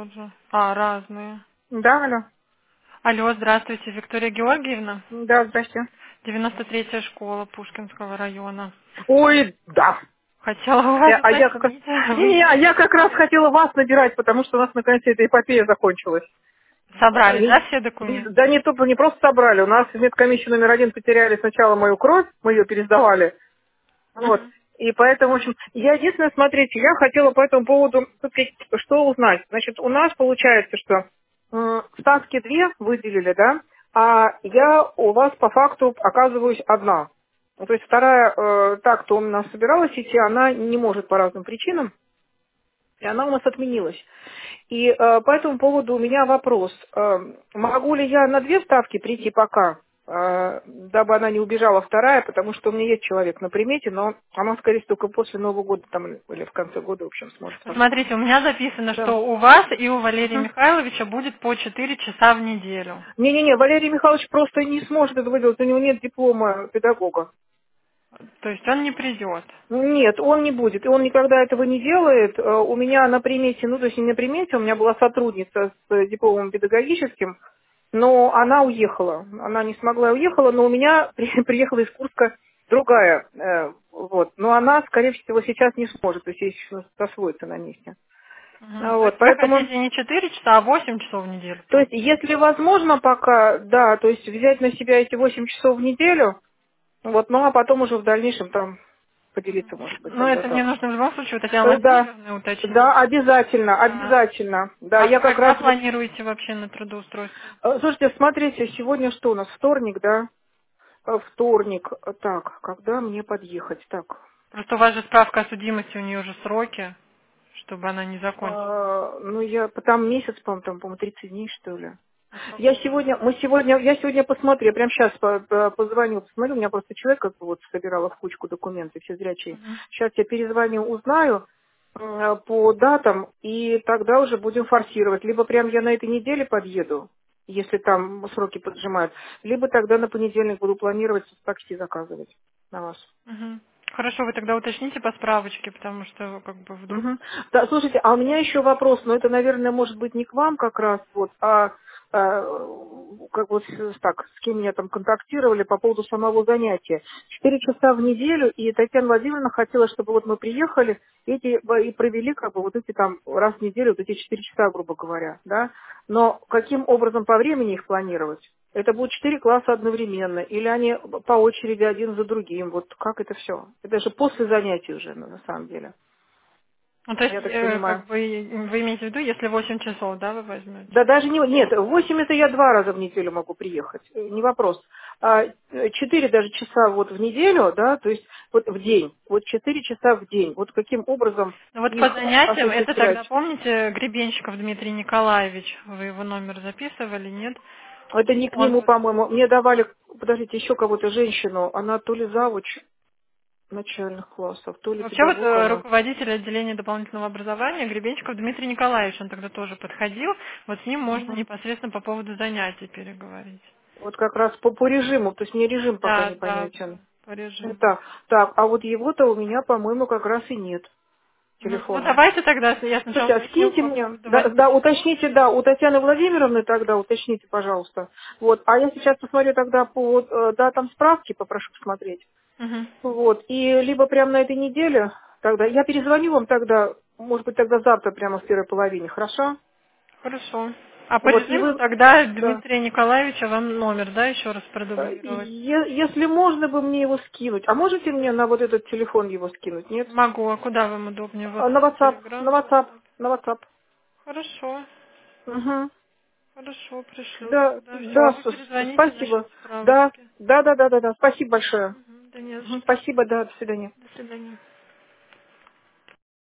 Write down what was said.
Тоже. А, разные. Да, алло. Алло, здравствуйте, Виктория Георгиевна. Да, здрасте. 93-я школа Пушкинского района. Ой, да. Хотела у вас Я как раз... уточнить. Вы Не, не я как раз получили? хотела вас набирать, потому что у нас наконец эта эпопея закончилась. Собрали, да, все Да документы? не просто собрали. У нас в медкомиссии номер один потеряли сначала мою кровь, мы ее пересдавали. Вот. Мгм. И поэтому, в общем, я единственное, смотрите, я хотела по этому поводу так сказать, что узнать. Значит, у нас получается, что ставки две выделили, да, а я у вас по факту оказываюсь одна. Ну, то есть вторая, та, кто у нас собиралась идти, она не может по разным причинам, и она у нас отменилась. И по этому поводу у меня вопрос. Могу ли я на две ставки прийти пока, дабы она не убежала вторая, потому что у меня есть человек на примете, но она, скорее всего, только после Нового года там, или в конце года, в общем, сможет поступить. Смотрите, у меня записано, Да. что у вас и у Валерия Мгм. Михайловича будет по 4 часа в неделю. Не-не-не, Валерий Михайлович просто не сможет это выделать, у него нет диплома педагога. То есть он не придет. Нет, он не будет, и он никогда этого не делает. У меня на примете, ну, то есть не на примете, у меня была сотрудница с дипломом педагогическим, но она уехала. Она не смогла и уехала, но у меня приехала из Курска другая. Вот. Но она, скорее всего, сейчас не сможет, то есть ей еще освоиться на месте. Мгм. То Вот, есть вы поэтому, хотите не 4 часа, а 8 часов в неделю, то есть, получается. если возможно пока, да, то есть взять на себя эти 8 часов в неделю, вот, ну а потом уже в дальнейшем там поделиться, может быть, Ну, тогда это мне так. нужно в любом случае у Татьяны Да, Владимировны уточнить. да, обязательно, Да. обязательно. Да, А я как когда раз вот... планируете вообще на трудоустройство? Слушайте, смотрите, сегодня что у нас? Вторник, да? Вторник. Так, когда мне подъехать? Так. Просто у вас же справка о судимости, у нее же сроки, чтобы она не закончилась. Ну, там месяц, по-моему, там, по-моему, 30 дней, что ли. От какого года? Я сегодня посмотрю, я прямо сейчас позвоню, посмотрю, у меня просто человек как бы вот собирала в кучку документы, все зрячие. Мгм. Сейчас я перезвоню, узнаю по датам, и тогда уже будем форсировать. Либо прям я на этой неделе подъеду, если там сроки поджимают, либо тогда на понедельник буду планировать такси заказывать на вас. Мгм. Хорошо, вы тогда уточните по справочке, потому что как бы вдруг... Мгм. Да, слушайте, а у меня еще вопрос, но это, наверное, может быть не к вам как раз, вот, как вот так, с кем меня там контактировали по поводу самого занятия. 4 часа в неделю, и Татьяна Владимировна хотела, чтобы вот мы приехали и провели как бы вот эти там раз в неделю, вот эти 4 часа, грубо говоря, да. Но каким образом по времени их планировать? Это будут 4 класса одновременно, или они по очереди один за другим, вот как это все? Это же после занятий уже, на самом деле. Ну, то есть, Я так понимаю. как бы, вы имеете в виду, если 8 часов, да, вы возьмете? Да даже не... Нет, 8 это я 2 раза в неделю могу приехать. Не вопрос. 4 даже часа вот в неделю, да, то есть вот в день. Вот 4 часа в день. Вот каким образом Ну вот по их занятиям, это осуществлять? тогда, помните, Гребенщиков Дмитрий Николаевич, вы его номер записывали, нет? Это не к Он нему, вот... по-моему. Мне давали, подождите, еще кого-то женщину. Она то ли завуч начальных классов, то ли Вообще вот педагог она. руководитель отделения дополнительного образования Гребенщиков Дмитрий Николаевич, он тогда тоже подходил, вот с ним можно Мгм. непосредственно по поводу занятий переговорить. Вот как раз по режиму, то есть мне режим пока Да, да, непонятен. да, по режиму. Так, так, а вот его-то у меня, по-моему, как раз и нет Ну телефона. давайте тогда, я сначала Слушайте, а уточню скиньте по мне, поводу да, Валерии уточните, Михайловича. да, у Татьяны Владимировны тогда уточните, пожалуйста. Вот, а я сейчас посмотрю тогда по датам справки, попрошу посмотреть. Мгм. Вот, и либо прямо на этой неделе, тогда, я перезвоню вам тогда, может быть, тогда завтра прямо в первой половине, хорошо? Хорошо. А по Вот, и режиму вы, тогда да. Дмитрия Николаевича вам номер, да, еще раз продублировать? Если можно бы мне его скинуть, а можете мне на вот этот телефон его скинуть, нет? Могу, а куда вам удобнее? На WhatsApp, WhatsApp, на Telegram? WhatsApp, на WhatsApp. Хорошо, Угу. хорошо, пришлю Да, тогда. Все, а да, вы перезвоните насчет спасибо. Да, справочки. да, да, да, да, да. Спасибо большое. Мгм, да не за Мгм, что. спасибо, да, до свидания. До свидания.